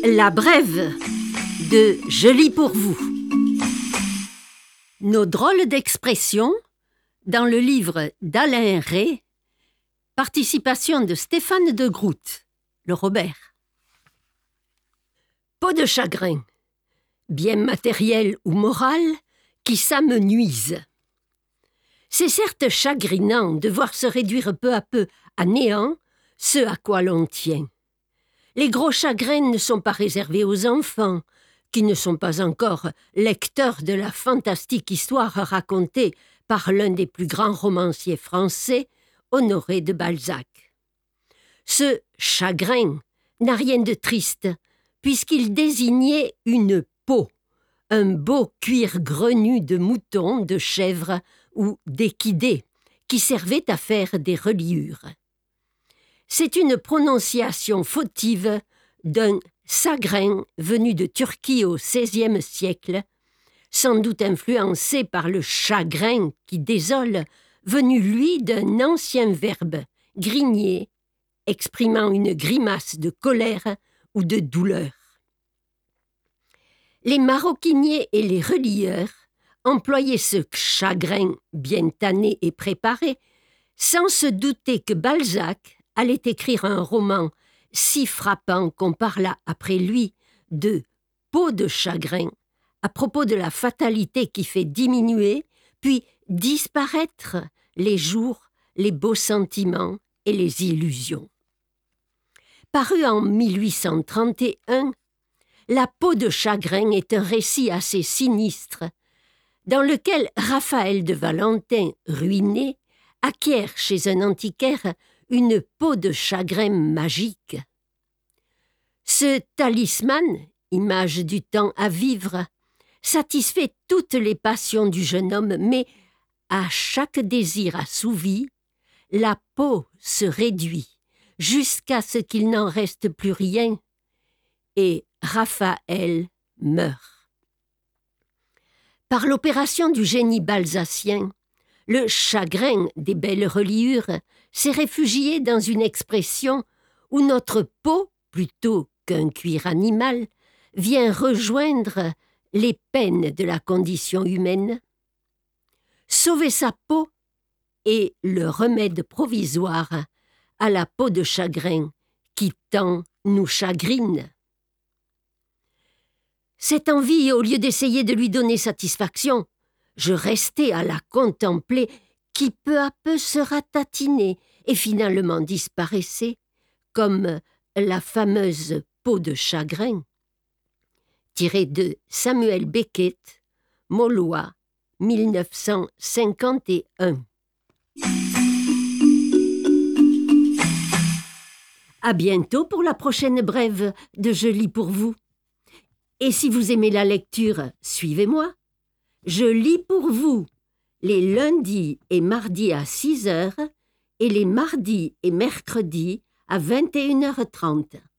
La brève de Je lis pour vous. Nos drôles d'expressions dans le livre d'Alain Rey, participation de Stéphane de Groot, le Robert. Peau de chagrin, bien matériel ou moral, qui s'amenuise. C'est certes chagrinant de voir se réduire peu à peu à néant ce à quoi l'on tient. Les gros chagrins ne sont pas réservés aux enfants, qui ne sont pas encore lecteurs de la fantastique histoire racontée par l'un des plus grands romanciers français, Honoré de Balzac. Ce chagrin n'a rien de triste, puisqu'il désignait une peau, un beau cuir grenu de mouton, de chèvre ou d'équidé, qui servait à faire des reliures. C'est une prononciation fautive d'un sagrin venu de Turquie au XVIe siècle, sans doute influencé par le chagrin qui désole, venu lui d'un ancien verbe, grigner, exprimant une grimace de colère ou de douleur. Les maroquiniers et les relieurs employaient ce chagrin bien tanné et préparé, sans se douter que Balzac allait écrire un roman si frappant qu'on parla après lui de peau de chagrin, à propos de la fatalité qui fait diminuer, puis disparaître les jours, les beaux sentiments et les illusions. Paru en 1831, La peau de chagrin est un récit assez sinistre, dans lequel Raphaël de Valentin, ruiné, acquiert chez un antiquaire une peau de chagrin magique. Ce talisman, image du temps à vivre, satisfait toutes les passions du jeune homme, mais à chaque désir assouvi, la peau se réduit jusqu'à ce qu'il n'en reste plus rien, et Raphaël meurt. Par l'opération du génie balzacien, le chagrin des belles reliures s'est réfugié dans une expression où notre peau, plutôt qu'un cuir animal, vient rejoindre les peines de la condition humaine. Sauver sa peau est le remède provisoire à la peau de chagrin qui tant nous chagrine. Cette envie, au lieu d'essayer de lui donner satisfaction, je restais à la contempler, qui peu à peu se ratatinait et finalement disparaissait, comme la fameuse peau de chagrin. Tiré de Samuel Beckett, Maulois, 1951. À bientôt pour la prochaine brève de Je lis pour vous. Et si vous aimez la lecture, suivez-moi. Je lis pour vous les lundis et mardis à 6h et les mardis et mercredis à 21h30.